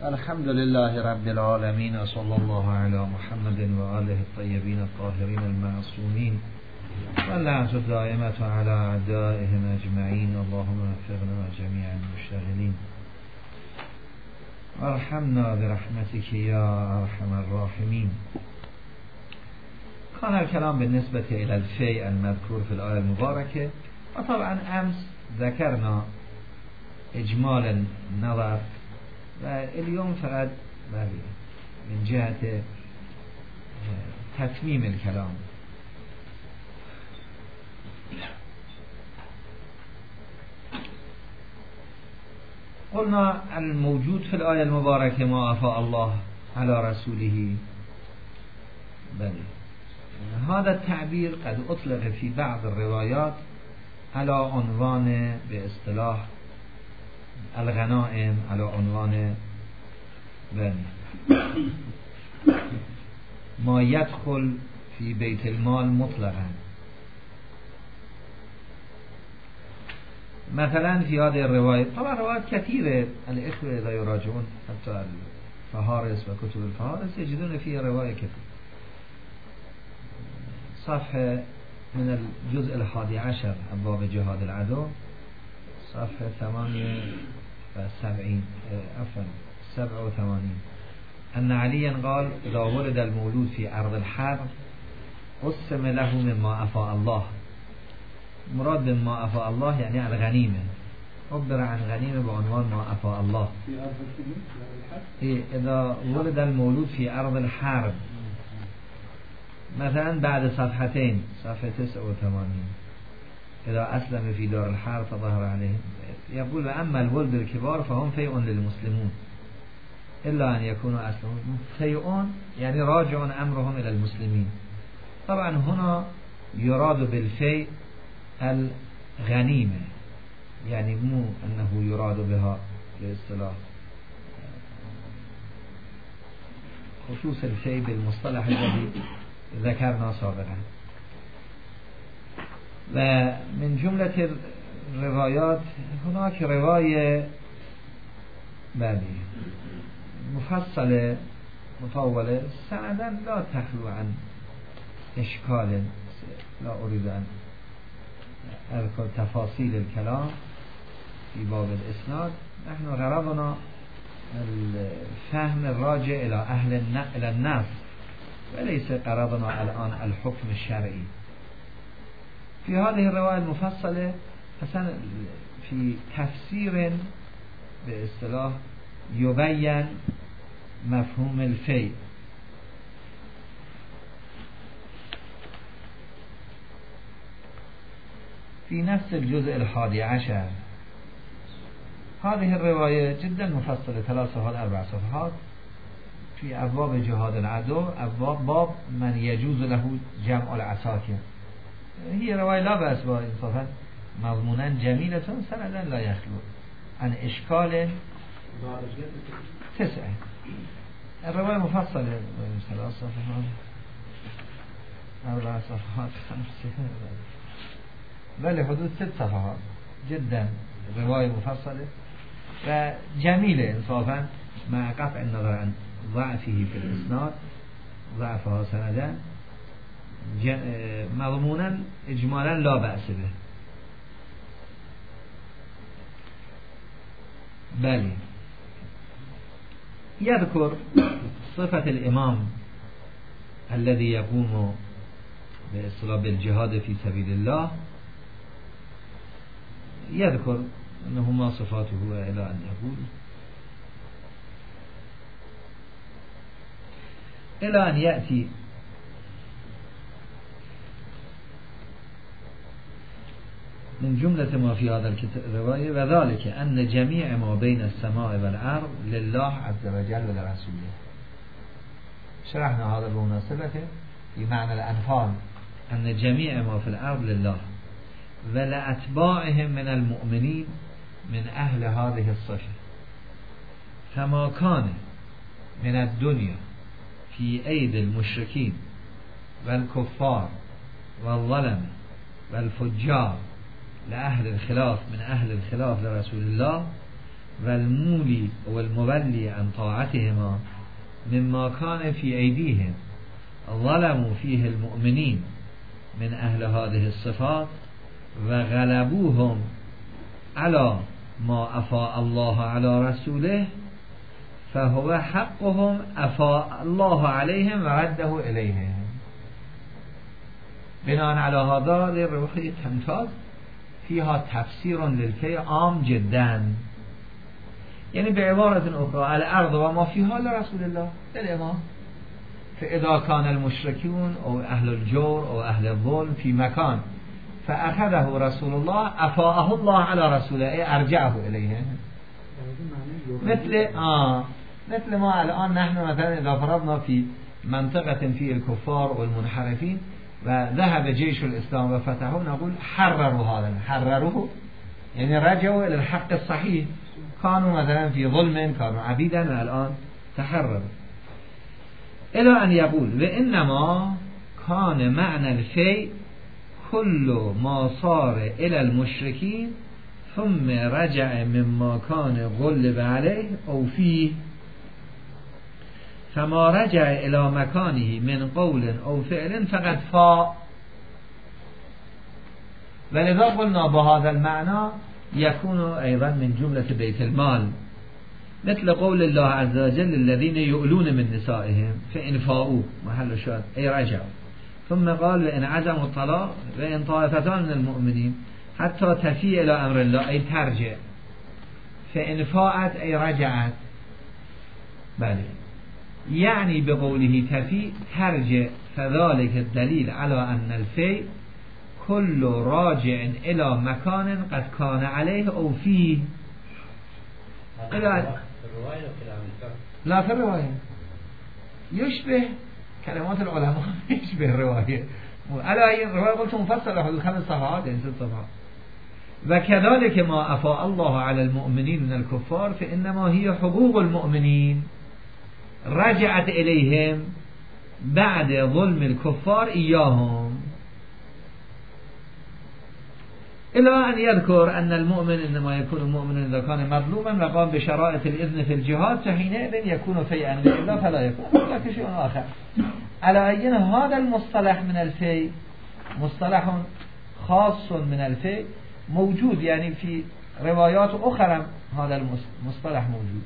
الحمد لله رب العالمين وصلى الله على محمد وآله الطيبين الطاهرين المعصومين واللعنة الدائمة على أعدائهم أجمعين. اللهم وفقنا جميع المشتغلين وارحمنا برحمتك يا أرحم الراحمين. كان الكلام بالنسبة إلى الشيء المذكور في الآية المباركة، وطبعا أمس ذكرنا إجمال النظر، واليوم فقط من جهة تتميم الكلام. قلنا الموجود في الآية المباركة ما أفاء الله على رسوله. هذا التعبير قد أطلق في بعض الروايات على عنوان باصطلاح الغنائم، على عنوان ما يدخل في بيت المال مطلقا. مثلا في هذه الرواية، طبعا روايات كثيرة، الإخوة إذا يراجعون حتى الفهارس وكتب الفهارس يجدون فيها رواية كثيرة. صفحة من الجزء 11 أبواب جهاد العدو، صفحة 87 أن عليا قال: إذا ولد المولود في أرض الحرب قسم له مما أفاء الله. مراد مما أفاء الله يعني الغنيمة، عبر عن غنيمة بعنوان ما أفاء الله. إذا ولد المولود في أرض الحرب، مثلا بعد صفحتين، صفحة 89، إذا أسلم في دار الحرب فظهر عليهم، يقول: وأما الولد الكبار فهم فيء للمسلمون إلا أن يكونوا أسلمون. فيء يعني راجع أمرهم إلى المسلمين. طبعا هنا يراد بالفيء الغنيمة، يعني مو أنه يراد بها باصطلاح خصوص الفيء بالمصطلح الذي ذكرنا سابقا. ومن جملة الروايات هناك رواية مفصلة مطولة سندا لا تخلو عن إشكال، لا أريد أن أذكر تفاصيل الكلام في باب الإسناد. نحن غرضنا الفهم الراجع إلى الناس، وليس غرضنا الآن الحكم الشرعي. في هذه الرواية المفصلة مثلا في تفسير باصطلاح يبين مفهوم الفيء. في نفس الجزء 11 هذه الرواية جدا مفصلة، 3 صفحات 4 صفحات، في أبواب جهاد العدو، باب من يجوز له جمع العساكر. هي رواية لا بأس بها إنصافا، مضمونا جميلة، سندا لا يخلو عن إشكال. 9 الرواية مفصلة، 3 صفحات 4 صفحات 5 بل حدود 6 صفحات، جدا رواية مفصلة وجميلة إنصافا، مع قطع النظر عن ضعفه في الإسناد، ضعفها سندا، مضمونا إجمالا لا بأس به. بل يذكر صفة الإمام الذي يقوم باصطلاح بالجهاد في سبيل الله، يذكر أنه ما صفاته إلى أن يقول إلى أن يأتي من جملة ما في هذا الرواية: وذلك أن جميع ما بين السماء والأرض لله عز وجل ولرسوله. شرحنا هذا بمناسبته في معنى الأنفال، أن جميع ما في الأرض لله ولأتباعهم من المؤمنين من أهل هذه الصفة، فما كان من الدنيا في أيدي المشركين والكفار والظلم والفجار لأهل الخلاف من أهل الخلاف لرسول الله والمولي والمولي عن طاعتهما مما كان في أيديهم ظلموا فيه المؤمنين من أهل هذه الصفات وغلبوهم على ما أفاء الله على رسوله فهو حقهم أفاء الله عليهم ورده إليهم. بناء على هذا الرواية تمتاز فيها تفسير للفي عام جدا، يعني بعبارة أخرى الأرض وما فيها لرسول الله للإمام. فإذا كان المشركون أو أهل الجور أو أهل الظلم في مكان فأخذه رسول الله أفاءه الله على رسوله أي أرجعه إليه، مثل ما الآن نحن مثلا إذا فرضنا في منطقة في الكفار والمنحرفين وذهب جيش الإسلام وفتحوا نقول حرروا هذا، حرروه يعني رجعوا إلى الحق الصحيح، كانوا مثلا في ظلم كانوا عبيدا والآن تحرروا. إلى أن يقول وإنما كان معنى الفي كل ما صار إلى المشركين ثم رجع مما كان غلب عليه أو فيه، فما رجع إلى مكانه من قول أو فعل فقد فاء. ولذا قلنا بهذا المعنى يكون أيضا من جملة بيت المال، مثل قول الله عز وجل الذين يؤلون من نسائهم فإن فاءوا محل شاهد أي رجعوا، ثم قال وإن عزموا الطلاق وإن طائفتان من المؤمنين حتى تفيء إلى أمر الله أي ترجع، فإن فاءت أي رجعت. بله يعني بقوله تفيء ترجع، فذلك الدليل على أن الفيء كل راجع إلى مكان قد كان عليه أو فيه. لا في الرواية يشبه كلمات العلماء يشبه الرواية. ألا الرواية قلت مفصلة حدود 5 صفحات يعني 6 صفحات. وكذلك ما أفاء الله على المؤمنين من الكفار فإنما هي حقوق المؤمنين رجعت إليهم بعد ظلم الكفار إياهم، إلى أن يذكر أن المؤمن إنما يكون مؤمنا إذا كان مظلوما وقام بشرائط الإذن في الجهاد فحينئذ يكون فيئا من الله فلا يكون لكن شيء آخر. على أين هذا المصطلح من الفي مصطلح خاص من الفي موجود، يعني في روايات أخرى هذا المصطلح موجود.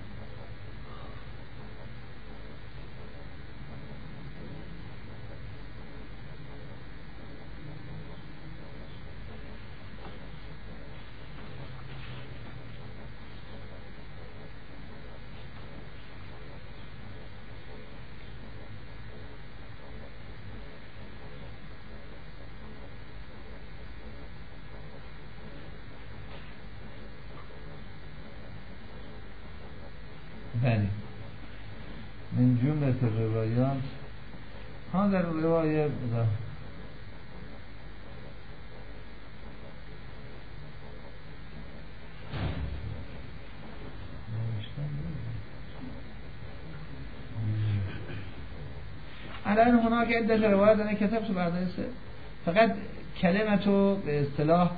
بله من جملة الروايات هذا الرواية الآن هناك عدة روايات أنا كتبت بعد فقط كلمة باصطلاح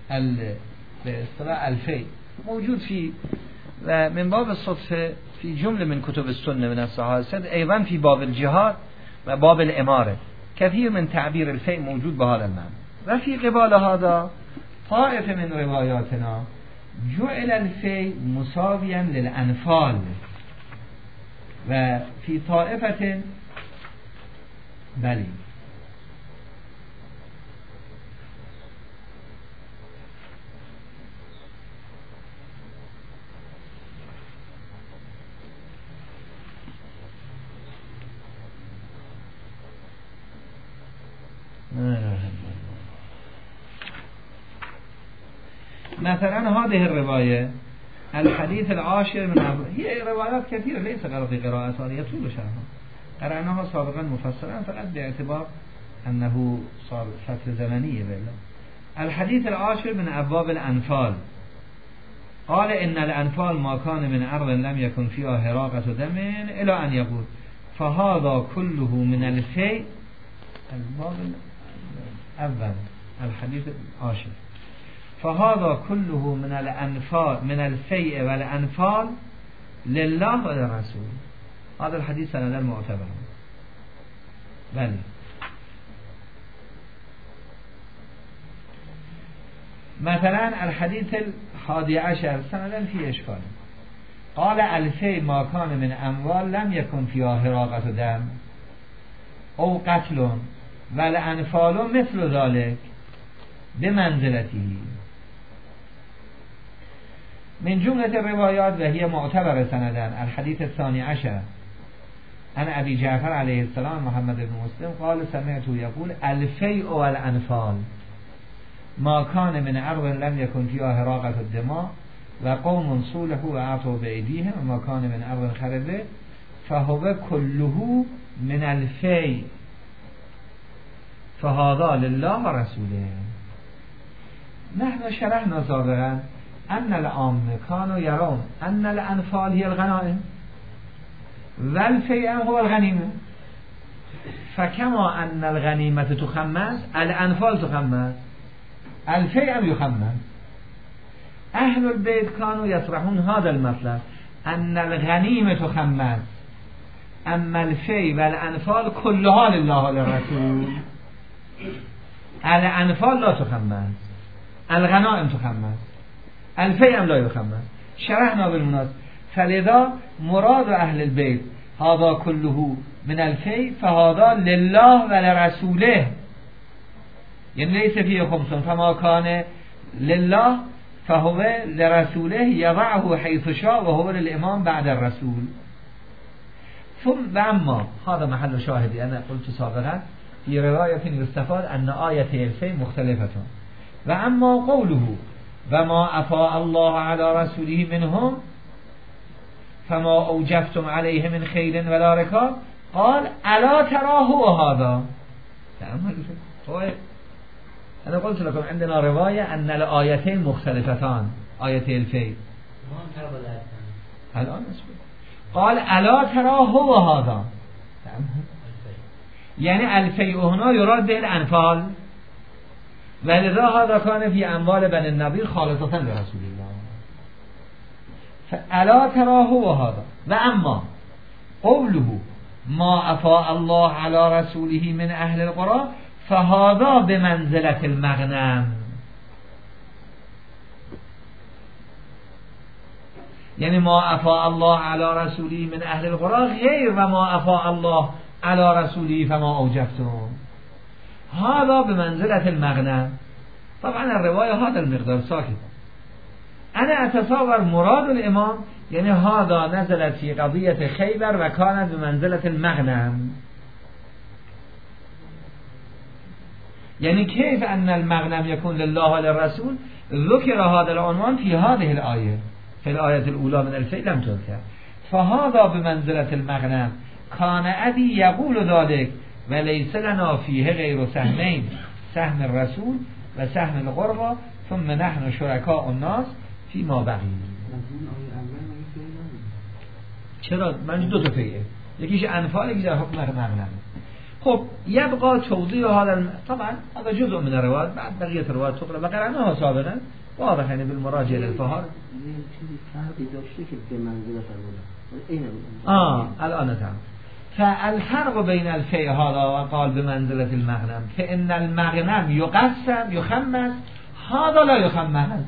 الفي موجود في ومن باب الصدفة في جملة من كتب السنة من الصحابة أيضا في باب الجهاد وباب الإمارة كثير من تعبير الفيء موجود بهذا المعنى. وفي قبال هذا طائفة من رواياتنا جعل الفيء مساويا للأنفال، وفي طائفة بلي مثلا هذه الرواية الحديث العاشر من هي روايات كثيرة ليس غرض قراءتها يطول شرحها، قرأناها سابقا مفصلا فقط باعتبار أنه صار فترة زمنية بله. الحديث العاشر من أبواب الأنفال قال إن الأنفال ما كان من أرض لم يكن فيها هراقة دم إلى أن يقول فهذا كله من الفيء. الباب الأول الحديث العاشر فهذا كله من الانفال من الفیء والانفال لله و للرسول. هذا الحديث سند المعتبر. بله. مثلا الحديث 11 سندا في اشكال. قال الفيء ما كان من اموال لم يكن فيها حراقة دم او قتل والانفال مثل ذلك بمنزلته. من جملة الروايات وهي معتبر سندا الحديث 12 عن ابي جعفر عليه السلام محمد بن مسلم قال سمعته يقول الفيء والانفال ما كان من عرض لم يكن فيها حراقة الدماء و قوم صوله و اعطوا بأيديهم و ما كان من عرض خربه فهو كله من الفيء فهذا لله و رسوله. نحن شرحنا سابقا ان العام كانوا يرون ان الانفال هي الغنائم و الفيء هو الغنیمه، فكما ان الغنیمه تخمس الانفال تخمس الفيء يخمس. اهل البيت كانوا يصرحون هذا المطلب ان الغنيمه تخمس اما الفيء والانفال كلها لله وللرسول. الانفال لا تخمس، الغنائم تخمس، الفيء لا يخمس. شرحنا بالمناسبة فلذا مراد اهل البيت هذا كله من الفيء فهذا لله ولرسوله، يعني ليس فيه خمس فما كان لله فهو لرسوله يضعه حيث شاء وهو للإمام بعد الرسول. ثم واما هذا محل شاهدي أنا قلت سابقا في رواية يستفاد أن آية الفيء مختلفة. واما قوله وما أفاء الله على رسوله منهم فما أوجفتم عليه من خيل ولا ركاب قال ألا تراه هذا. أنا قلت لكم عندنا رواية أن الآيتين مختلفتان آيتي الفيل الآن قال ألا تراه هذا، يعني الفيء هنا يراد به الأنفال ولذا هذا كان في أموال بني النضير خالصة لرسول الله. فألا تراه هذا. وأما قوله ما أفاء الله على رسوله من أهل القرى فهذا بمنزلة المغنم، يعني ما أفاء الله على رسوله من أهل القرى غير وما أفاء الله على رسوله فما أوجفتم، هذا بمنزلة المغنم. طبعا الرواية هذا المقدار ساكت. أنا أتصور مراد الإمام يعني هذا نزلت في قضية خيبر وكانت بمنزلة المغنم، يعني كيف أن المغنم يكون لله وللرسول ذكر هذا العنوان في هذه الآية، في الآية الأولى من الفيل لم تذكر. فهذا بمنزلة المغنم كان أبي يقول ذلك وليس لنا فيه غير سهمين، سهم الرسول و سهم القربى ثم نحن شركاء الناس فيما بقي. چرا؟ من دو تا فیه، یکیش انفال یکی در حکم مغنم. خب يبقى توضیح هذا طبعا هذا جزء من الروايات بعد بقية الروايات تقرأ وقرأناها سابقا واضح يعني بالمراجع للفهار. الآن تمام. فالفرق بين الفيء هذا وقال بمنزلة المغنم فإن المغنم يقسم يخمس هذا لا يخمس.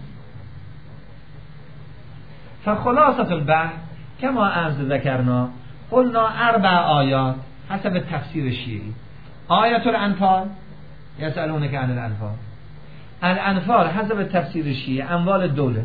فخلاصة البحث كما أمس ذكرنا قلنا 4 آيات حسب التفسير الشيعي. آية الأنفال يسألونك عن الأنفال. الأنفال حسب التفسير الشيعي أموال الدولة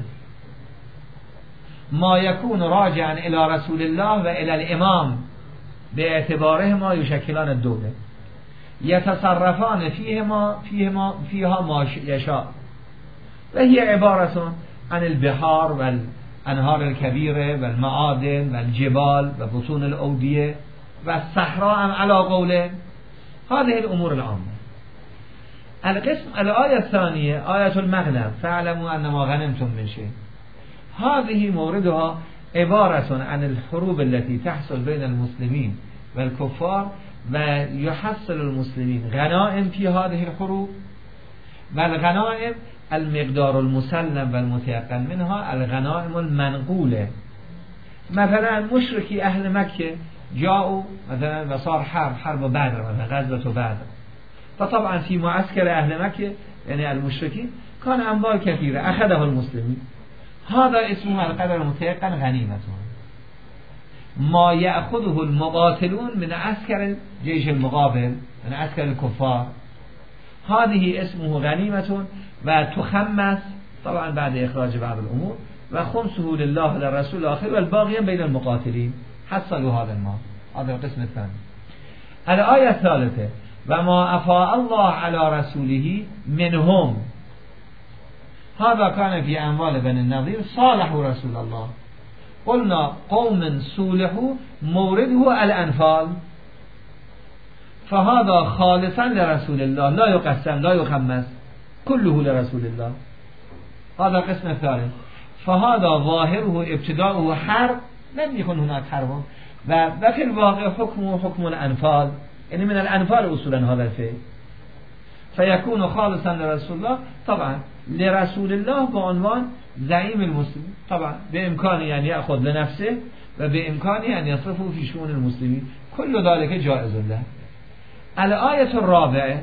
ما يكون راجعا إلى رسول الله وإلى الإمام باعتبارهما يشكلان الدولة يتصرفان فيها ما يشاء، وهي عبارة عن البحار والأنهار الكبيرة والمعادن والجبال وبطون الأودية والصحراء على قوله. هذه الأمور العامة. القسم الآية الثانية آية المغنم فاعلموا أن ما غنمتم من شيء، هذه موردها عبارة عن الحروب التي تحصل بين المسلمين والكفار ويحصل المسلمين غنائم في هذه الحروب، والغنائم المقدار المسلم و المتيقن منها الغنائم المنقوله. مثلا مشرکی اهل مکه جاءوا مثلا و صار حرب بدر، مثلا غزوه بدر، فطبعا في معسكر اهل مکه يعني المشركين كان اموال كثيره اخذه المسلمين، هذا اسمه القدر المتيقن غنیمه. ما يأخذه المقاتلون من عسكر الجيش المقابل من عسكر الكفار هذه اسمه غنيمة وتخمس طبعا بعد إخراج بعض الأمور وخمسه لله للرسول الآخر والباقي بين المقاتلين حصلوا هذا المال. هذا القسم الثاني. الآية الثالثة وما أفاء الله على رسوله منهم، هذا كان في أموال بني النضير صالحوا رسول الله، قلنا قوم صلحوا مورده الأنفال، فهذا خالصا لرسول الله لا يقسم لا يخمس كله لرسول الله. هذا القسم الثالث. فهذا ظاهره ابتداؤه حرب لم يكن هناك حرب وفي الواقع حكم الأنفال، يعني من الأنفال أصولا هذا الفعل، فيكون خالصا لرسول الله طبعا لرسول الله بعنوان زعيم المسلمين، طبعا بإمكانه أن يأخذ لنفسه وبإمكانه أن يصرفه في شؤون المسلمين، كل ذلك جائز له. الآية الرابعة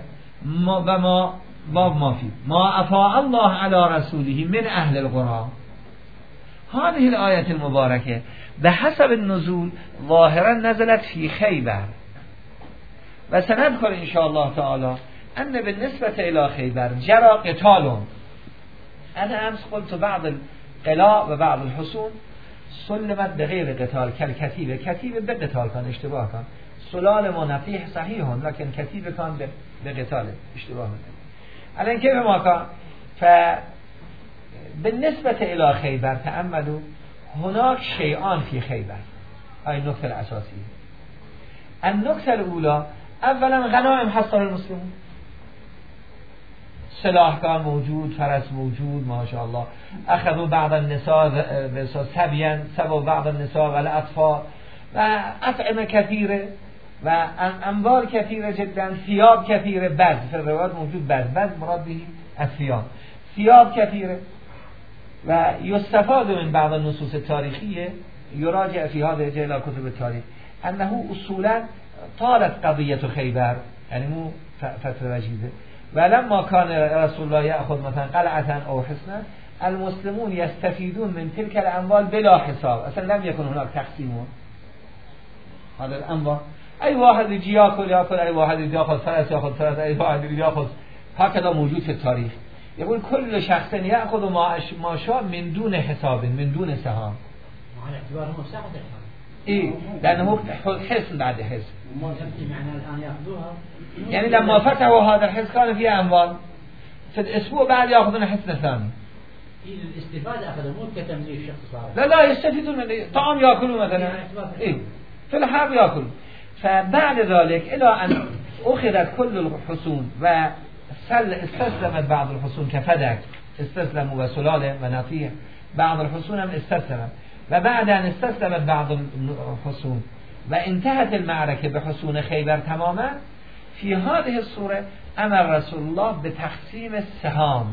ما أفاء الله على رسوله من أهل القرى. هذه الآية المباركة بحسب النزول ظاهرا نزلت في خيبر، وسنذكر إن شاء الله تعالى أن بالنسبة إلى خيبر جرى قتال. أنا أمس قلت بعض القلاع وبعض الحصون سلمت بغير قتال كالكتيبة، كتيبة بقتال كان اشتباه كان، سلال ونفيح صحيح لكن كتيبة كان بقتال اشتباه. الآن كيف ما كان؟ فبالنسبة إلى خيبر تأملوا هناك شيئان في خيبر، هاي النقطة الأساسية. النقطة الأولى اولا غنائم حصل المسلمون، سلاح كان موجود، فرس موجود ما شاء الله، اخذوا بعض النساء سبيا، سبوا بعض النساء والاطفال و اطعمه كثيره و اموال كثيره جدا، ثياب كثيره، بز في الروایات موجود، بز مراد به الثياب، ثياب كثيره. و يستفاد من بعض النصوص التاريخيه يراجع في هذا الى كتب التاريخ انه اصولا طالت قضيه خيبر، يعني مو فتره وجيزه، ولما كان رسول الله يأخذ مثلا قلعة أو حصنا المسلمون يستفيدون من تلك الأموال بلا حساب، أصلا لم يكن هناك تقسيم هذا الأموال، أي واحد يجي يأكل، أي واحد يجي يأخذ فرس يأخذ فرس، أي واحد يجي يأخذ، هكذا موجود في التاريخ. يقول كل شخص يأخذ ما شاء من دون حساب، من دون سهام، على اعتباره مساعدة. إيه لأنه حصن بعد حصن، معنى الآن يأخذوها يعني لما فتحوا هذا الحصن كان فيه أموال، في الأسبوع بعد يأخذون حصن ثاني. الاستفادة أخذوا مو كتمليك شخص صار. لا يستفيدون من طعام يأكلون مثلا، إيه في الحرب يأكل. فبعد ذلك إلى أن أخذت كل الحصون واستسلمت بعض الحصون كفدك، استسلموا وسلالة ونطيع، بعض الحصون هم استسلمت، وبعد أن استسلمت بعض الحصون وانتهت المعركة بحصون خيبر تماما، في هذه الصورة أمر رسول الله بتقسيم السهام.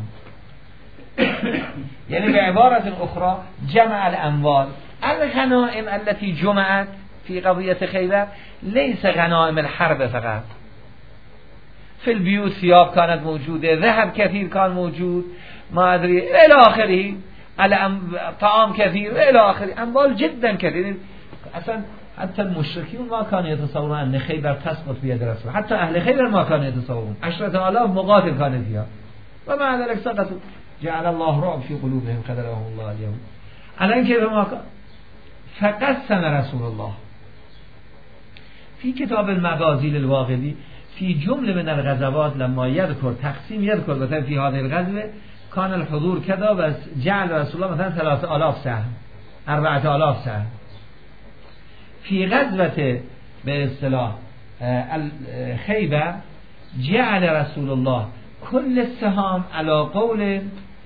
يعني بعبارة أخرى جمع الأموال. الغنائم التي جمعت في قضية خيبر ليس غنائم الحرب فقط، في البيوت ثياب كانت موجودة، ذهب كثير كان موجود، ما أدري إلى آخره، طعام كثير إلى آخره، أموال جدا كثير. أصلا حتى المشركين ما كانوا يتصورون أن خيبر تسقط بيد رسول، حتى أهل خيبر ما كانوا يتصورون، 10,000 مقاتل كان فيها، ومع ذلك سقطوا. جعل الله رعب في قلوبهم قدرهم الله اليوم. الآن كيف ما كان؟ فقسم رسول الله في كتاب المغازي للواقدي في جملة من الغزوات لما يذكر تقسيم، يذكر مثلا في هذه الغزوة كان الحضور كذا، بس جعل رسول الله مثلا 3,000 سهم، 4,000 سهم. في غزوة باصطلاح خيبر جعل رسول الله كل السهام على قول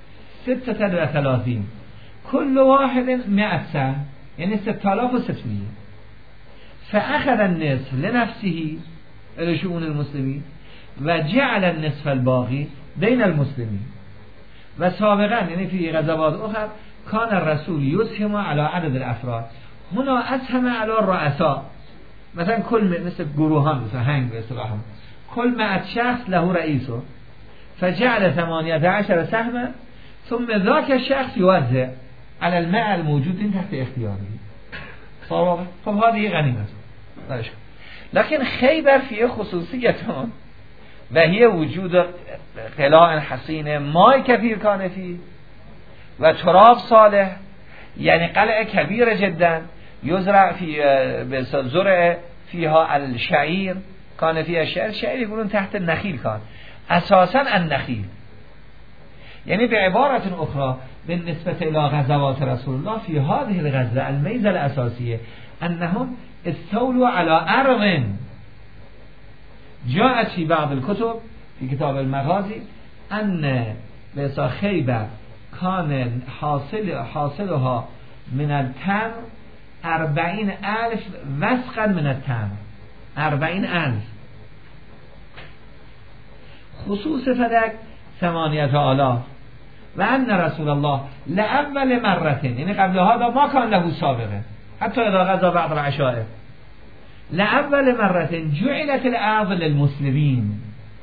36، كل واحد 100 سهم، يعني 6,600. فأخذ النصف لنفسه لشؤون المسلمين وجعل النصف الباقي بين المسلمين. و سابقا یعنی فی غزوات اخر کان الرسول یسهم علی عدد الافراد، هنا اسهم علی الرؤساء، مثلا کل مثل گروهان، مثلا هنگ به اصطلاح کل مئة شخص له رئیسه فجعل 18 سهما ثم ذاك الشخص يوزع على الماء الموجود تحت اختياره. خب هذه غنیمت. لكن خيبر فيه خصوصية وهي وجود قلاع حصين ماء كثير كان فيه وتراب صالح، يعني قلعة كبيرة جدا يزرع في زرع فيها الشعير، كان فيها الشعير يقولون تحت النخيل، كان أساسا النخيل. يعني بعبارة أخرى بالنسبة إلى غزوات رسول الله في هذه الغزوة الميزة الأساسية أنهم استولوا على أرض. جاءت في بعض الكتب في كتاب المغازي أن بيسا خيبر كان حاصلها من التمر 40,000 وسقا من التمر، 40,000. خصوص فدك 8,000. و ان رسول الله لأول مرة، یعنی قبل هذا ما كان له سابقه حتى اذا غزا بعض العشائر، لأول مرة جعلت الأرض للمسلمين،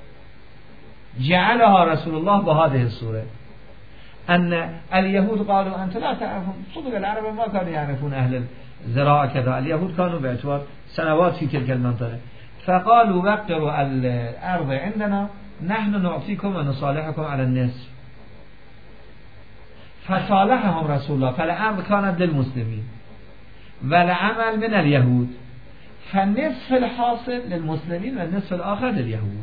جعلها رسول الله بهذه الصورة أن اليهود قالوا أنت لا تعرفون، صدق العرب ما كانوا يعرفون أهل الزراعة كذا، اليهود كانوا باعتبار سنوات في تلك المنطقة، فقالوا وقروا الأرض عندنا نحن نعطيكم ونصالحكم على النصف، فصالحهم رسول الله فالأرض كانت للمسلمين والعمل من اليهود، فالنصف الحاصل للمسلمين والنصف الآخر لليهود.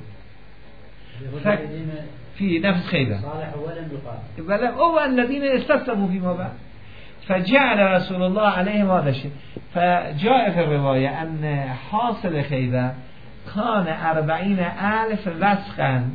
في نفس خيبر صالح ولم يقاتل، بل هو الذين استسلموا فيما بعد، فجعل رسول الله عليهم هذا الشيء. فجاء في الرواية أن حاصل خيبر كان 40,000 وسقا.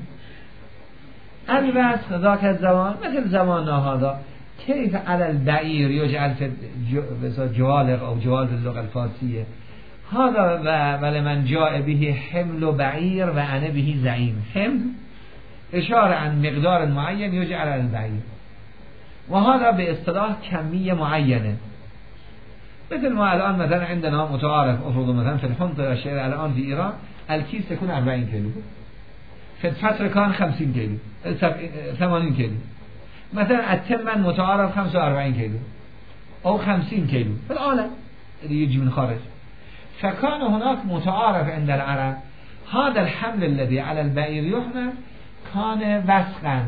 الوسق ذاك الزمان مثل زماننا هذا، كيف على البعير يجعل في جوالق أو جوال اللغة الفارسية هذا، ولمن جاء به حمل بعير وأنا به زعيم. حمل إشارة عن مقدار معين يجعل على البعير، وهذا باصطلاح كمية معينة. مثل ما الآن مثلا عندنا متعارف أفرض مثلا في الحنطة الشعر الآن في إيران الكيس يكون 40 كيلو، في الفترة كان 50 كيلو 80 كيلو، مثلا التمن متعارف 45 كيلو أو 50 كيلو في العالم اللي يجي من خارج. فكان هناك متعارف عند العرب هذا الحمل الذي على البعير يحمل كان وسقا،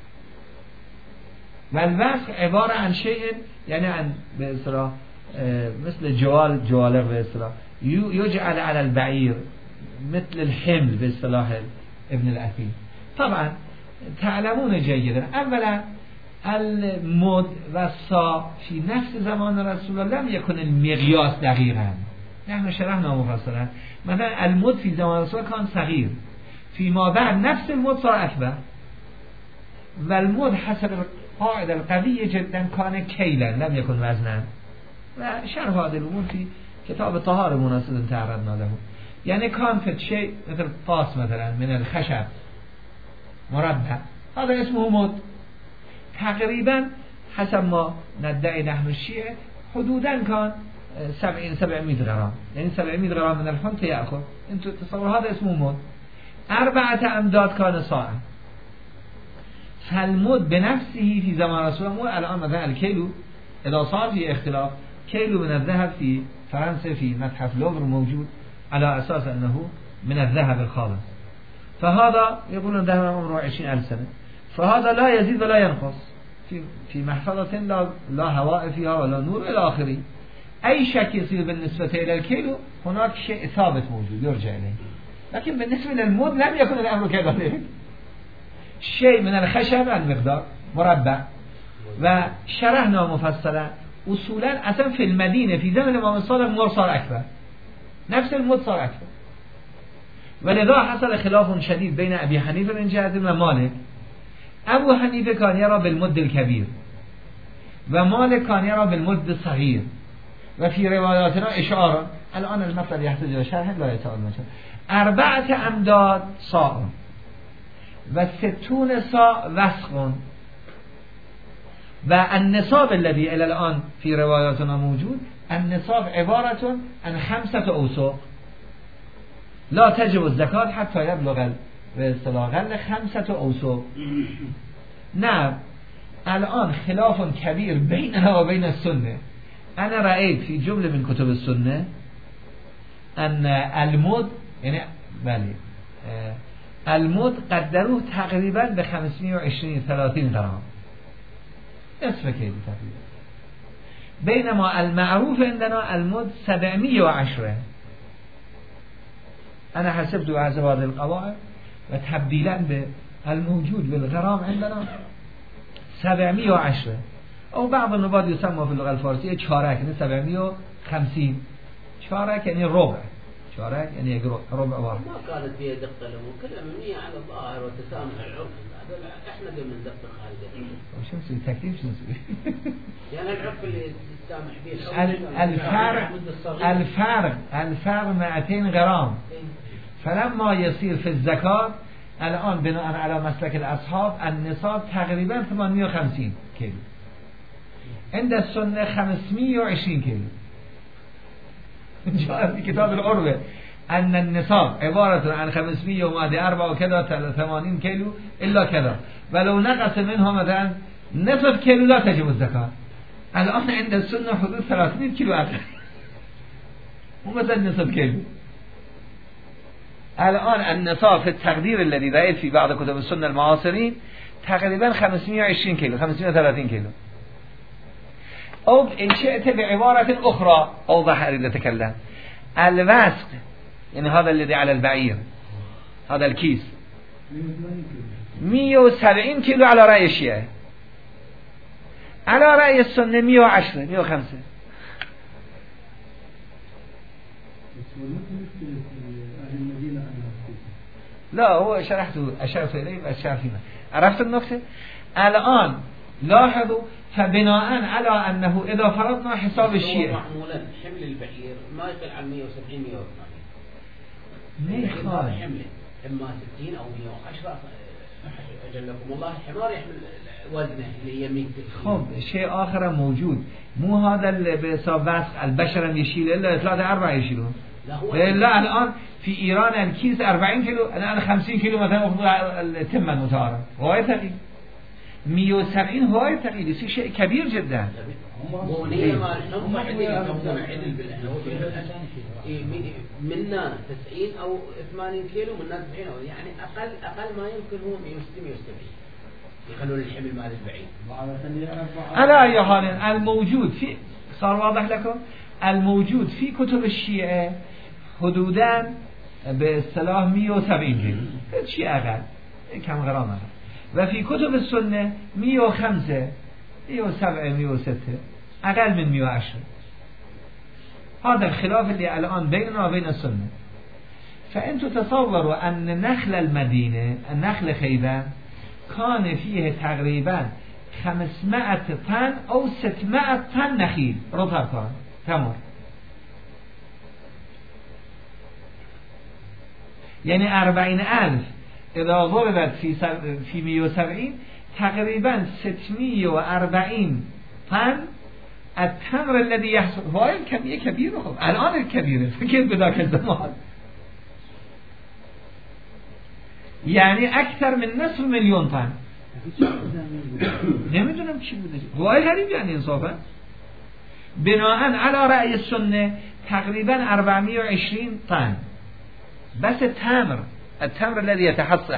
والوسق عبارة عن شيء يعني عن بإصطلاح مثل جوالق بإصطلاح يجعل على البعير مثل الحمل باصطلاح ابن الأثير. طبعا تعلمون جيدا أولا المد والصاع في نفس زمان رسول الله لم يكن المقياس دقيقا، نحن شرحنا مفصلا. مثلا المد في زمان رسول الله كان صغير، فيما بعد نفس المد صار أكبر، والمد حسب القاعدة القوية جدا كان كيلا لم يكن وزنا، وشرح هذه الأمور في كتاب الطهارة مناسب تعرضنا له. يعني كان في شيء مثل طاس مثلا من الخشب مربع، هذا اسمه مد. تقريبا حسب ما ندعي نحن الشيعة حدودا كان 700 غرام، يعني 700 غرام من الحنطة يأخذ. انتوا تصور هذا اسمه مد. 4 أمداد كان صاع. فالمد بنفسه في زمان رسول الله الآن مثلا الكيلو إذا صار في اختلاف، كيلو من الذهب في فرنسا في متحف لوفر موجود على أساس أنه من الذهب الخالص، فهذا يقولون ذهب عمره 20,000 سنة، فهذا لا يزيد ولا ينقص في محفظة لا هواء فيها ولا نور إلى آخره. أي شك يصير بالنسبة إلى الكيلو هناك شيء ثابت موجود يرجع إليه، لكن بالنسبة للمد لم يكن الأمر كذلك. شيء من الخشب المقدار مربع. وشرحنا مفصلا أصولا أصلا في المدينة في زمن الإمام الصادق المد صار أكبر، نفس المد صار أكبر. ولذا حصل خلاف شديد بين أبي حنيفة بن جهز ومالك. أبو حنيفة كان يرى بالمد الكبير ومالك كان يرى بالمد الصغير، وفي رواياتنا إشارة الآن المثل يحتاج إلى شرح لا يتعلم مثلا 4 أمداد صاع و 60 صاع وسق، و النصاب الذي الى الان في روایاتنا موجود، النصاب عبارة عن 5 اوسق لا تجب الزکات حتی یبلغ به اصطلاح غل 5 اوسق. نه الان خلاف کبیر بیننا و بین السنه. انا رأيت في جمله من كتب السنه ان المد، یعنی بله المد قدروه تقریبا به 520-30 گرم، نصف کیلو تقریبا، بینما المعروف عندنا المد 710. انا حسبت حسب هذه القواعد و تبدیلا به الموجود بالغرام عندنا 710 او بعض النبات يسمى في اللغه الفارسيه چارک، یعنی 750. چارک یعنی ربع، چارک یعنی یک ربع واحد. ما كانت فيها دقه له، كلها مبنيه على الظاهر والتسامح العرف. هذا احنا من دقه خارجه. شو نسوي تكليف شو نسوي؟ يعني العرف اللي تسامح فيه الفرق 200 غرام. فلما يصير في الزكاة الآن بناء على مسلك الأصحاب النصاب تقريبا 850 كيلو، عند السنة 520 كيلو. جاء في كتاب العروة أن النصاب عبارة عن 500 ومادة 4 وكذا 80 كيلو إلا كذا، ولو نقص منها مثلا نصف كيلو لا تجب الزكاة. الآن عند السنة حدود 300 كيلو أقل، ومثلا نصف كيلو. الآن النصاب في التقدير الذي رأيت في بعض كتب السنة المعاصرين تقريبا 520 كيلو 530 كيلو. أو إن شئت بعبارة أخرى أوضح أريد أتكلم، الوسق يعني هذا الذي على البعير، هذا الكيس 170 كيلو على رأي الشيعة، على رأي السنة 110 105. لا هو أشرت إليه وأشار فيما عرفت النقطة. الآن لاحظوا، فبناء على أنه إذا فرضنا حساب الشيعة معمولا حمل البعير ما يقل عن 170 180، ما يخالف حمله إما 60 أو 110. أجلكم الله الحمار يحمل وزنه اللي هي 100. خب شيء آخر موجود، مو هذا اللي بحساب وسق البشر يشيل إلا 3-4 يشيلون. لا الآن في إيران الكيس 40 كيلو، الآن 50 كيلو مثلا أخذ التمة المتعارف، هواي ثقيل. 170 هواي ثقيل، يصير شيء كبير جدا. منا 90 أو 80 كيلو، منا 90 أو يعني أقل ما يمكن هو 160-170 يخلون الحمل مال البعيد. على أي حال الموجود في، صار واضح لكم، الموجود في كتب الشيعة حدوداً باصطلاح 170 كيلو، شيء أقل كم غرام أقل. وفي كتب السنة 105 107 106 أقل من 110. هذا الخلاف اللي الآن بيننا وبين السنة. فأنتم تصوروا أن نخل المدينة، النخل خيبر كان فيه تقريبا 500 طن أو 600 طن نخيل رطب، كان تمر، يعني 40,000 إذا ضربت في 170 تقريبا 640 طن التمر الذي يحصل. هاي الكمية كبيرة. خب الآن الكبيرة فكر بذاك الزمان يعني أكثر من نصف مليون طن. نمیدونم چی بوده. هاي غريب يعني إنصافا. بناء على رأي السنة تقريبا 420 طن بس التمر الذي يتحصل.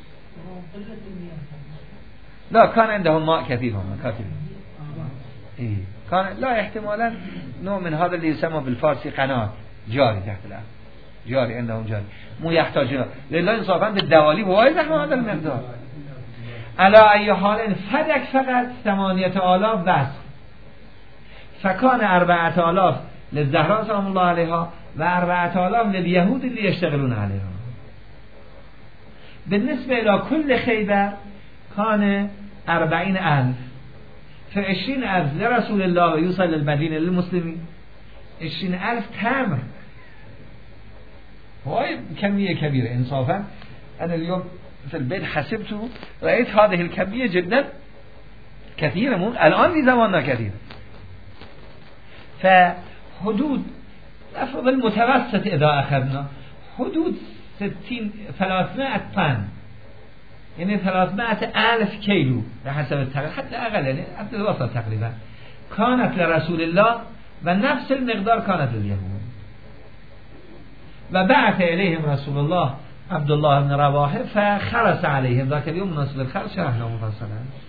لا كان عندهم ماء كثير، هم كاتبين إيه. كان لا احتمالا نوع من هذا اللي يسمى بالفارسي قناة جاري تحت الأرض، جاري عندهم جاري، مو يحتاجون لله إنصافا بالدواليب وايد هذا المقدار. على أي حال فدك فقط 8,000 بس، فكان 4,000 للزهراء سلام الله عليها و 4,000 لليهود اللي يشتغلون عليها. بالنسبة إلى كل خيبر كان 40,000، ف20,000 لرسول الله ويوصل للمدينة للمسلمين، 20,000 تمر. هاي كمية كبيرة إنصافا. أنا اليوم في البيت حسبته رأيت هذه الكمية جدا كثير الآن في زماننا كثير. فحدود افرض المتوسط اذا اخذنا حدود 300 طن، يعني 300,000 كيلو بحسب التقريب، حتى اقل، يعني حتى الوسط تقريبا، كانت لرسول الله و نفس المقدار كانت لليهود. و بعث اليهم رسول الله عبد الله بن رواحه فخرس عليهم ذاك اليوم مناسب الخرس، شرحنا مفصلا،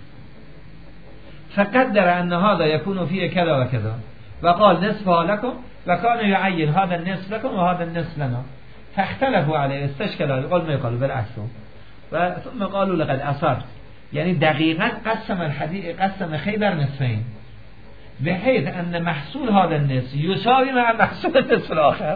فقدر ان هذا يكون فيه كذا وكذا، وقال نصفها لكم، وكان يعين هذا النصف لكم وهذا النصف لنا، فاختلفوا عليه، استشكلوا، قال ما يقالوا بالعكس، ثم قالوا لقد أصبت، يعني دقيقا قسم خيبر نصفين، بحيث أن محصول هذا النصف يساوي مع محصول النصف الآخر.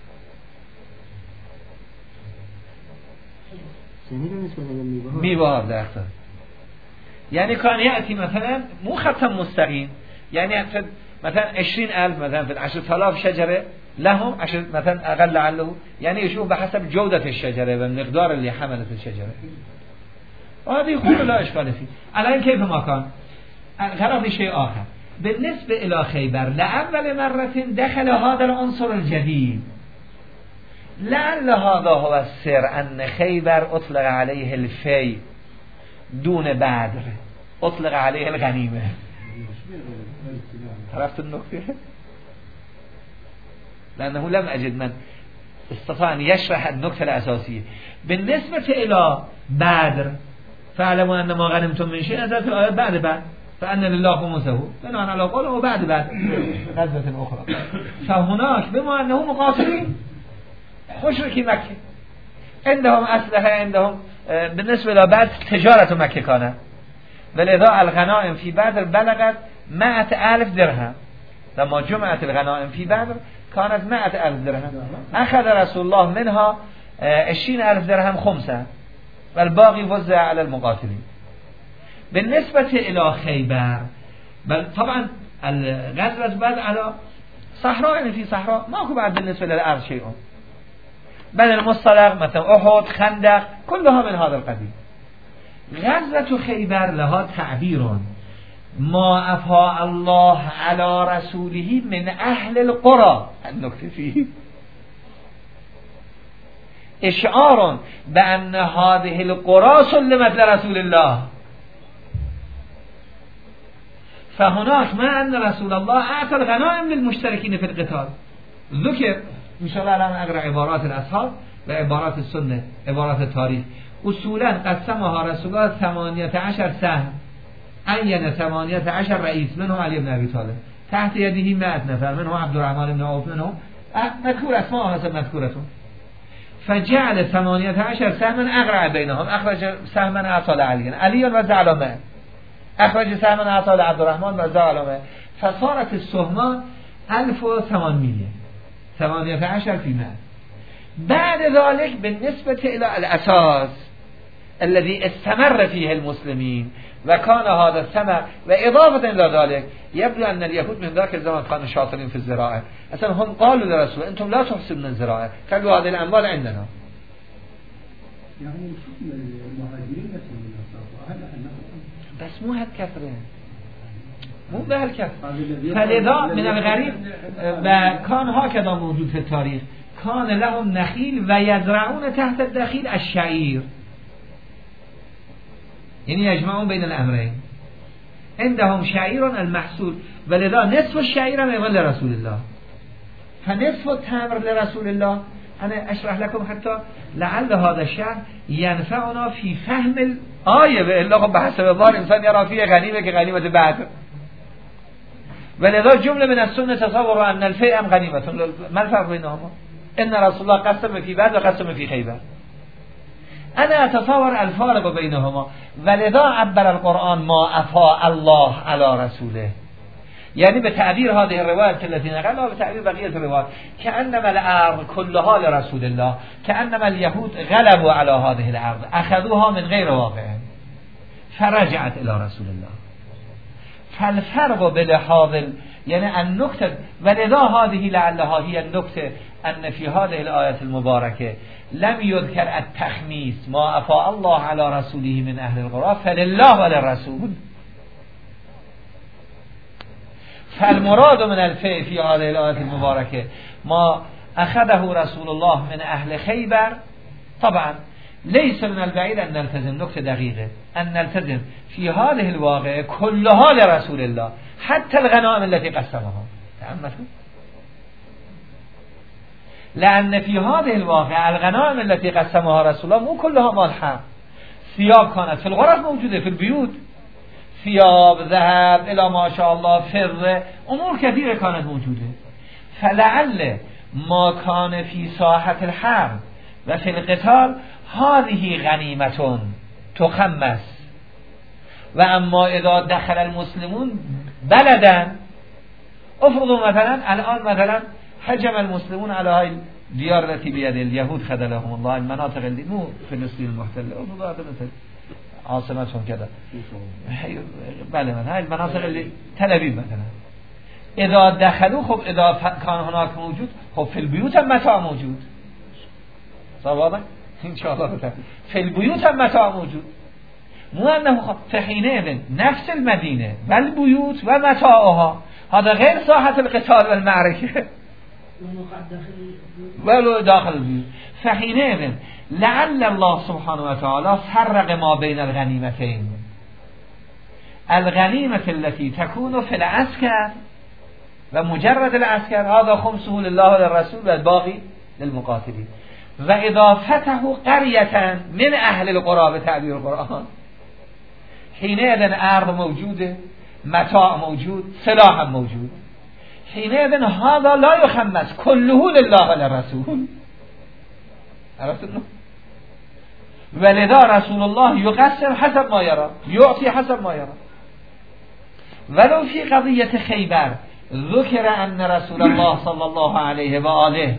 میوه در اختار، يعني كان يأتي مثلا مو خطا مستقيم، يعني مثلا 20,000 مثلا في 10,000 شجرة لهم، مثلا أقل لعله، يعني يشوف بحسب جودة الشجرة والمقدار اللي حملت الشجرة، وهذا يقول لا إشكال فيه. الآن كيف ما كان غرض شيء آخر بالنسبة إلى خيبر، لأول مرة دخل هذا العنصر الجديد، لعل هذا هو السر أن خيبر أطلق عليه الفي دون بدر، أطلق عليه الغنيمة. عرفت النقطة؟ لأنه لم أجد من استطاع أن يشرح النقطة الأساسية. بالنسبة إلى بدر، فاعلموا أن ما غنمتم من شيء، نزلت الآيات بعد فأن لله خمسه بناء على قوله، وبعد غزوة أخرى. فهناك بما أنه مقاتلين مشركي مكة، عندهم أسلحة، عندهم بالنسبة إلى بدر تجارة مكة كانت، ولذا الغنائم في بدر بلغت 100,000 درهم. لما جمعت الغنائم في بدر كانت 100,000 درهم، أخذ رسول الله منها 20,000 درهم خمسة، والباقي وزع على المقاتلين. بالنسبة إلى خيبر، بل طبعا الغزوة بدر على صحراء، يعني في صحراء ماكو بعد بالنسبة للأرض شيء، بل المصطلق مثلا أحد، خندق، كلها من هذا القبيل. غزوة خيبر لها تعبير ما أفاء الله على رسوله من أهل القرى، النكتة فيه إشعار بأن هذه القرى سلمت لرسول الله. فهناك ما أن رسول الله أعطى الغنائم للمشتركين في القتال، ذكر إن شاء الله الآن أقرأ عبارات الأصحاب وعبارات السنة، عبارات التاريخ. أصولا قسمها رسول الله 18 سهم، عين 18 رئيس، منهم علي بن أبي طالب، تحت يده 100 نفر، منهم عبد الرحمن بن عوف، منهم مذكور اسماء حسب مذكورتهم، فجعل 18 سهما أقرع بينهم، أخرج سهما أعطى لعلي، علي وزع على 100، أخرج سهما أعطى لعبد الرحمن وزع على 100، فصارت السهمة 1800، 18 في 100. بعد ذلك بالنسبة إلى الأساس الذي استمر فيه المسلمين وكان هذا الثمر، وإضافة إلى ذلك يبدو أن اليهود من ذاك الزمان كانوا شاطرين في الزراعة، أصلا هم قالوا للرسول أنتم لا تحسنون الزراعة، خلوا هذه الأموال عندنا. يعني المهاجرين بس مو هالكثرة، مو بهالكثرة. فلذا من الغريب وكان هكذا موجود في التاريخ، كان لهم نخيل ويزرعون تحت النخيل الشعير، يعني يجمعون بين الأمرين، عندهم شعير المحصول، ولذا نصف الشعير من لرسول الله، فنصف التمر لرسول الله. أنا أشرح لكم حتى لعل هذا الشرح ينفعنا في فهم الآية، وإلا بحسب الظاهر الإنسان يرى فيها غنيمة كغنيمة بدر، ولذا جملة من السنة تصور أن الفيء غنيمة. ما الفرق بينهما؟ إن رسول الله قسم في بدر وقسم في خيبر. أنا أتصور الفارق بينهما، ولذا عبر القرآن ما أفاء الله على رسوله، يعني بتعبير هذه الرواية التي نقلها بتعبير بقية الروايات، كأنما الأرض كلها لرسول الله، كأنما اليهود غلبوا على هذه الأرض، أخذوها من غير واقع فرجعت إلى رسول الله. فالفرق بلحاظ يعني النكتة، ولذا هذه لعلها هي النكتة أن في هذه الآية المباركة لم يذكر التخميس ما أفاء الله على رسوله من أهل القرى فلله وللرسول، فالمراد من الفی فی هذه الآیه المبارکه ما اخذه رسول الله من اهل خیبر. طبعا ليس من البعيد ان نلتزم، نکته دقیقه، ان نلتزم في هذه الواقع كلها لرسول الله حتى الغنائم التي قسمها. تأملوا لأن في هذه الواقع الغنائم التي قسمها رسول الله مو كلها مال حق. ثياب كانت في الغرف موجودة في البيوت، ثياب، ذهب، إلى ما شاء الله فضة، أمور كثيرة كانت موجودة. فلعل ما كان في ساحة الحرب وفي القتال هذه غنيمة تخمس. وأما إذا دخل المسلمون بلدا، افرضوا مثلا الآن مثلا هجم المسلمون على هاي الديار التي بيد اليهود خذلهم الله، المناطق اللي مو فلسطين المحتلة، افرضوا هذا مثل عاصمتهم كذا، بله مثلا هاي المناطق اللي تل أبيب مثلا، إذا دخلوا خب إذا كان هناك موجود خب في البيوت متاع موجود، صوابا إن شاء الله بتاع في البيوت متاع موجود، مو أنه فحينئذ نفس المدينة والبيوت ومتاعها، هذا غير ساحة القتال والمعركة ولو داخل البيوت. فحينئذ لعل الله سبحانه وتعالى فرق ما بين الغنيمتين، الغنيمة التي تكون في العسكر ومجرد العسكر هذا خمسه لله وللرسول والباقي للمقاتلين، وإذا فتحوا قرية من أهل القرى بتعبير القرآن حينئذ أرض موجودة، متاع موجود، سلاح موجود، حينئذ هذا لا يخمس كله لله وللرسول. عرفتم؟ ولذا رسول الله يقسم حسب ما يرى، يعطي حسب ما يرى. ولو في قضية خيبر ذكر أن رسول الله صلى الله عليه وآله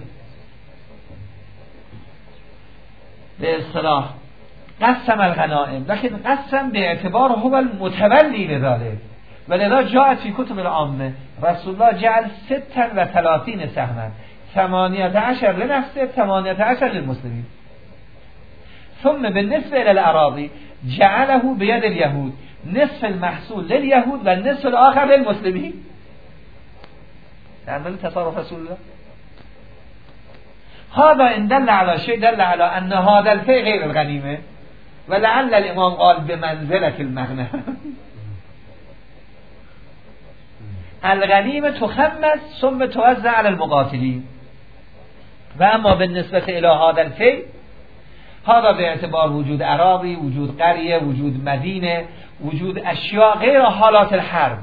باصطلاح قسم الغنائم، لكن قسم باعتبار هو المتولي لذلك. ولذا جاءت في كتب العامة رسول الله جعل 36 سهما، 18 لنفسه، 18 للمسلمين. ثم بالنسبة إلى الأراضي جعله بيد اليهود، نصف المحصول لليهود والنصف الآخر للمسلمين. تعمل تصرف رسول الله. هذا إن دل على شيء دل على أن هذا الفيء غير الغنيمة، ولعل الإمام قال بمنزلة المغنم. الغنيمة تخمس ثم توزع على المقاتلين. وأما بالنسبة إلى هذا الفيء هذا باعتبار وجود أراضي، وجود قرية، وجود مدينة، وجود أشياء غير حالات الحرب.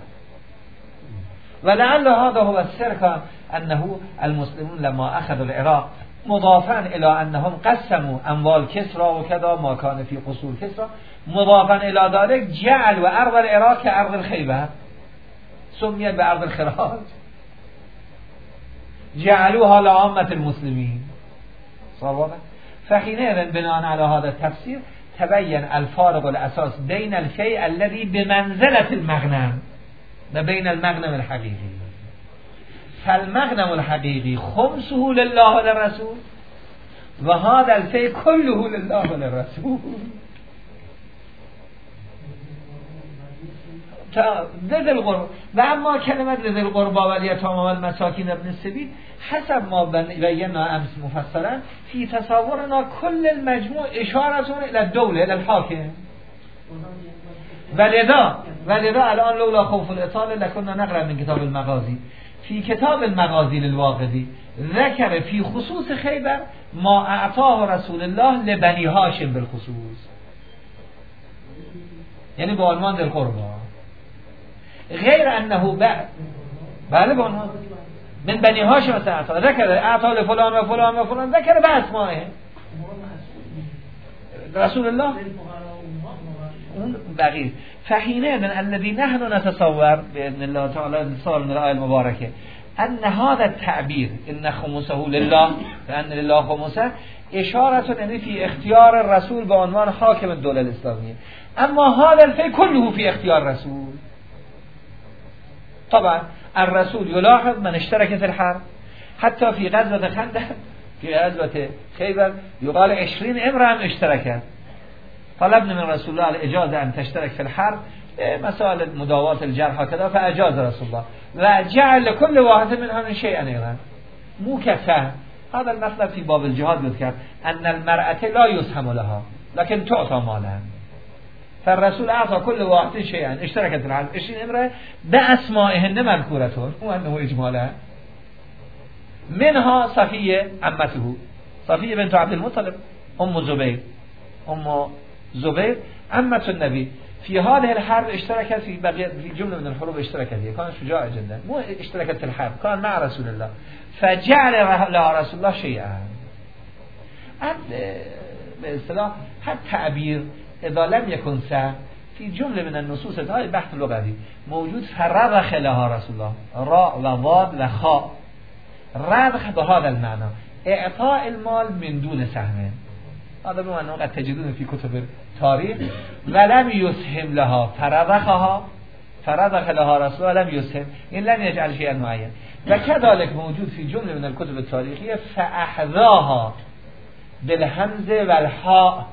ولعل هذا هو السر أنه المسلمون لما أخذوا العراق مضافا إلى أنهم قسموا أموال كسرى وكذا ما كان في قصور كسرى، مضافا إلى ذلك جعل أرض العراق كأرض الخيبر، سميت بأرض الخراج، جعلوها لعامة المسلمين. صوابا. فحينئذ بناء على هذا التفسير تبين الفارق الأساس بين الفيء الذي بمنزلة المغنم وبين المغنم الحقيقي. فالمغنم الحقيقي خمسه لله وللرسول، وهذا الفيء كله لله وللرسول. ذي القربى. وأما كلمة ذي القربى واليتامى والمساكين ابن السبيل حسب ما بينا أمس مفصلا في تصورنا كل المجموع إشارة إلى الدولة، إلى الحاكم. ولذا الآن لولا خوف الإطالة لكنا نقرأ من كتاب المغازي. في كتاب المغازي للواقدي ذكر في خصوص خيبر ما أعطاه رسول الله لبني هاشم بالخصوص، يعني بعنوان ذي القربى، غير أنه بله بعنوان من بني هاشم ذكر أعطاه لفلان وفلان وفلان، ذكر بأسمائه رسول الله بقية. فحينئذ الذي نحن نتصور بإذن الله تعالى نصال من الآية المباركة أن هذا التعبير إن خمسه لله فأن لله خمسه إشارة أن في اختيار الرسول بعنوان حاكم الدولة الإسلامية. أما هذا الفيء كله في اختيار الرسول. طبعا الرسول يلاحظ من اشترك في الحرب، حتى في غزوة خندق في غزوة خيبر يقال 20 امرأة اشتركت. طلبنا من رسول الله الإجازة أن تشترك في الحرب مسائل مداوات الجرح كذا فأجاز رسول الله وجعل كل واحد منهم شيئا أيضا مكفى. هذا المطلب في باب الجهاد يذكر أن المرأة لا يسهم لها لكن تعطى مالها، فالرسول أعطى كل واحد شيئا اشتركت العالم 20 امرأة بأسمائهن مذكورة وأنه إجمالها، منها صفية عمته، صفية بنت عبد المطلب، أم زبير عمة النبي. في هذه الحرب اشتركت في جملة من الحروب اشتركت، هي كانت شجاعة جدا، مو اشتركت في الحرب، كان مع رسول الله فجعل لها رسول الله شيئا. باصطلاح حتى تعبير إذا لم يكن سهم في جملة من النصوص هاي بحث لغوي موجود، فرضخ لها رسول الله، راء وضاد وخاء، رضخ بهذا المعنى اعطاء المال من دون سهم. هذا بمعنى قد تجدون في كتب التاريخ ولم يسهم لها فرضخ لها رسول الله لم يسهم، إن لم يجعل شيئا معين. وكذلك موجود في جملة من الكتب التاريخية فأحذاها بالهمزة والحاء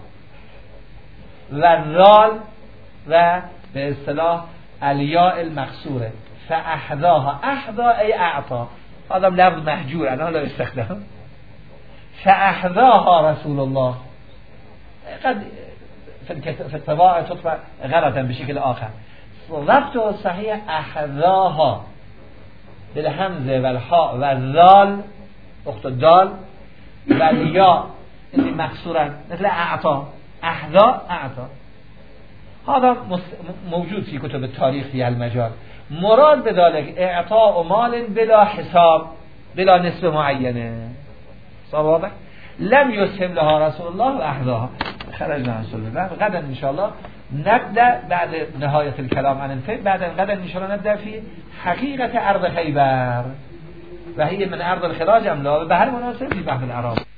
والذال و به اصطلاح الياء المكسوره، فأحذاها، أحذا أي أعطى، هذا لفظ محجور أنا لا استخدم. فأحذاها رسول الله، قد في الطباعة تطبع غلطا بشكل آخر، ضبطه الصحيح أحذاها بالهمزة والحاء والذال أخت الدال والياء اللي مكسورا مثل أعطى، أحذا أعطى. هذا موجود في كتب التاريخ في المجال. مراد بذلك اعطاء مال بلا حساب بلا نسبة معينة. صوابك لم يسهم لها رسول الله وأحذاها. خرجنا عن سلم. غدا إن شاء الله نبدأ بعد نهاية الكلام عن الفيل، بعد غدا إن شاء الله نبدأ في حقيقة أرض خيبر، وهي من أرض الخراج أم لا، بهر مناسب في بحث الأعراب.